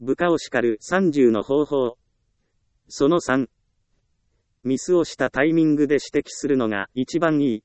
部下を叱る30の方法。その3。ミスをしたタイミングで指摘するのが一番いい。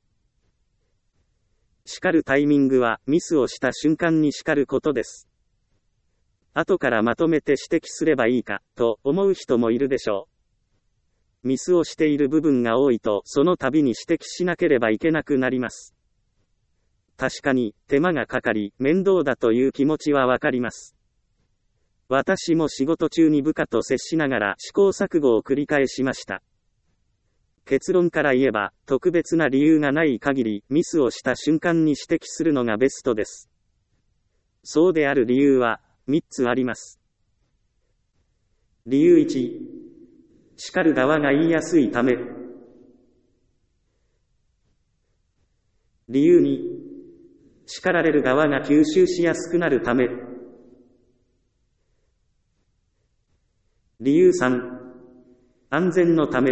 叱るタイミングはミスをした瞬間に叱ることです。後からまとめて指摘すればいいか、と思う人もいるでしょう。ミスをしている部分が多いと、その度に指摘しなければいけなくなります。確かに、手間がかかり、面倒だという気持ちはわかります。私も仕事中に部下と接しながら試行錯誤を繰り返しました。結論から言えば、特別な理由がない限り、ミスをした瞬間に指摘するのがベストです。そうである理由は、3つあります。理由1、叱る側が言いやすいため。理由2、叱られる側が吸収しやすくなるため。理由3、安全のため。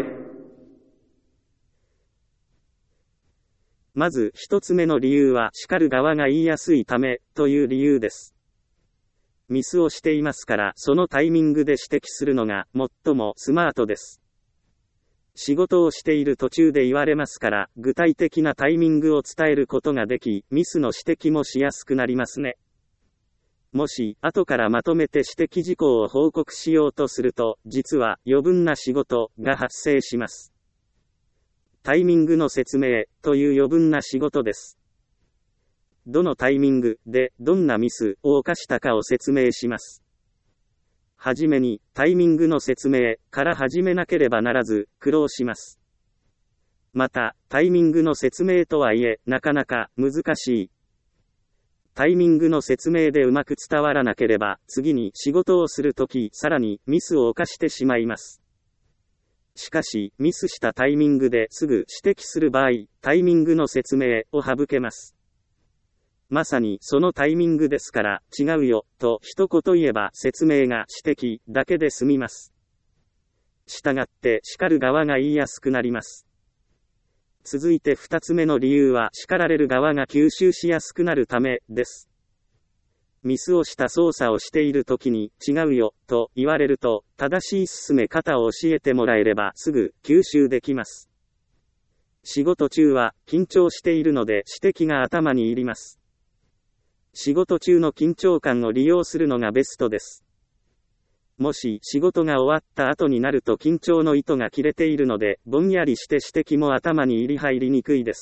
まず一つ目の理由は、叱る側が言いやすいため、という理由です。ミスをしていますから、そのタイミングで指摘するのが、最もスマートです。仕事をしている途中で言われますから、具体的なタイミングを伝えることができ、ミスの指摘もしやすくなりますね。もし、後からまとめて指摘事項を報告しようとすると、実は余分な仕事が発生します。タイミングの説明という余分な仕事です。どのタイミングでどんなミスを犯したかを説明します。はじめに、タイミングの説明から始めなければならず、苦労します。また、タイミングの説明とはいえ、なかなか難しい。タイミングの説明でうまく伝わらなければ、次に仕事をするとき、さらにミスを犯してしまいます。しかし、ミスしたタイミングですぐ指摘する場合、タイミングの説明を省けます。まさにそのタイミングですから、違うよ、と一言言えば説明が指摘だけで済みます。したがって、叱る側が言いやすくなります。続いて二つ目の理由は、叱られる側が吸収しやすくなるため、です。ミスをした操作をしているときに、違うよ、と言われると、正しい進め方を教えてもらえればすぐ吸収できます。仕事中は緊張しているので指摘が頭に入ります。仕事中の緊張感を利用するのがベストです。もし仕事が終わった後になると緊張の糸が切れているので、ぼんやりして指摘も頭に入りにくいです。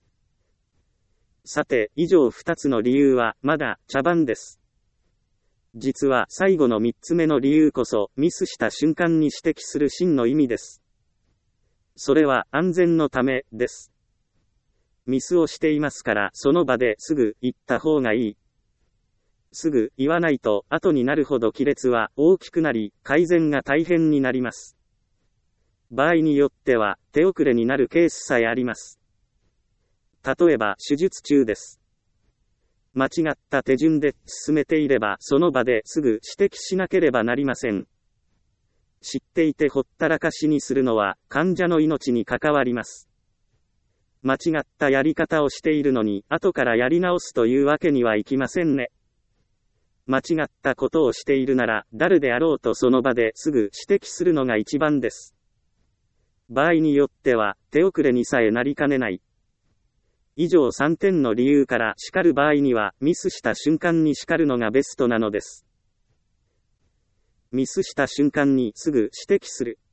さて、以上2つの理由は、まだ茶番です。実は最後の3つ目の理由こそ、ミスした瞬間に指摘する真の意味です。それは、安全のため、です。ミスをしていますから、その場ですぐ言った方がいい。すぐ言わないと、後になるほど亀裂は大きくなり、改善が大変になります。場合によっては、手遅れになるケースさえあります。例えば手術中です。間違った手順で進めていればその場ですぐ指摘しなければなりません。知っていてほったらかしにするのは患者の命に関わります。間違ったやり方をしているのに後からやり直すというわけにはいきませんね。間違ったことをしているなら誰であろうとその場ですぐ指摘するのが一番です。場合によっては手遅れにさえなりかねない。以上3点の理由から叱る場合にはミスした瞬間に叱るのがベストなのです。ミスした瞬間にすぐ指摘する。